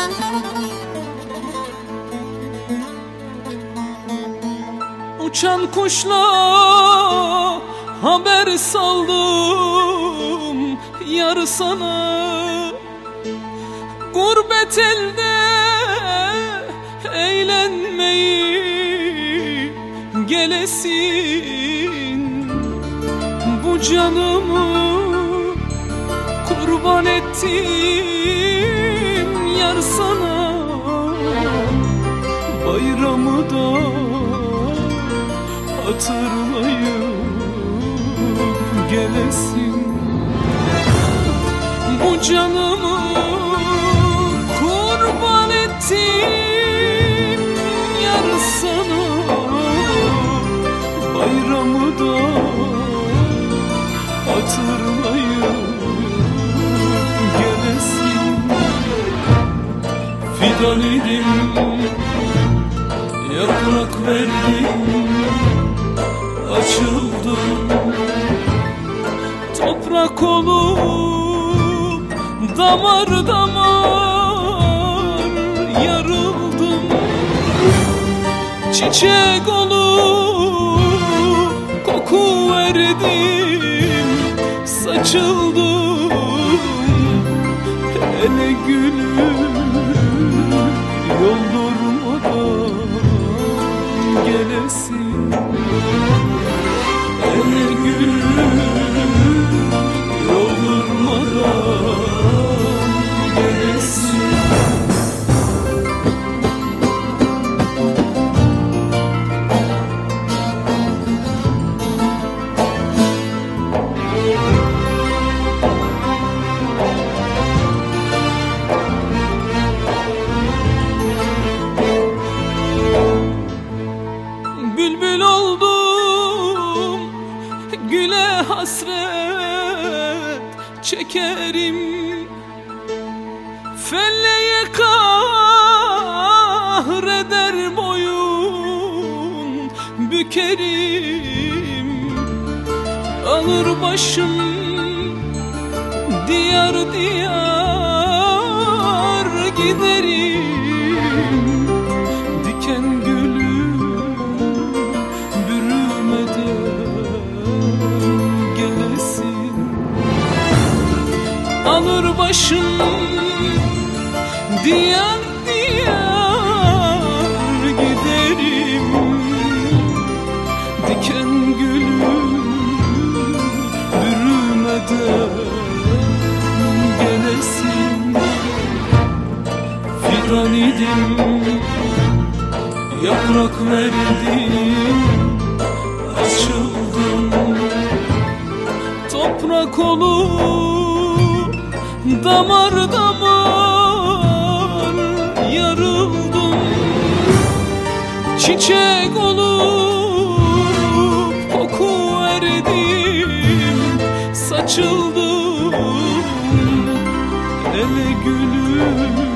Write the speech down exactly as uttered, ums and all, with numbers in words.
Uçan kuşla haber saldım yar sana. Gurbet elde eğlenmeyi gelesin. Bu canımı kurban ettim yar sana. Bayramı da hatırlayıp gelesin. Bu canımı kurban ettim yar sana. Bayramı da hatırlayıp gelesin. Fidan idim, yaprak verdim, açıldım. Toprak olup damar damar yarıldım. Çiçek olup koku verdim, saçıldım. Hele gülüm yol durmadan gelesin. Hele gülüm yol durmadan gelesin. Bülbül oldum, güle hasret çekerim. Feleğe kahreder boyun bükerim. Alır başım diyar diyar giderim. Diken gülüm bürümeden gelesin. Alır başım diyar diyar giderim. Diken gülüm bürümeden gelesin. Fidan idim, yaprak verdim, açıldım. Toprak olup damar damar yarıldım. Çiçek olup koku verdim, saçıldım. Hele gülüm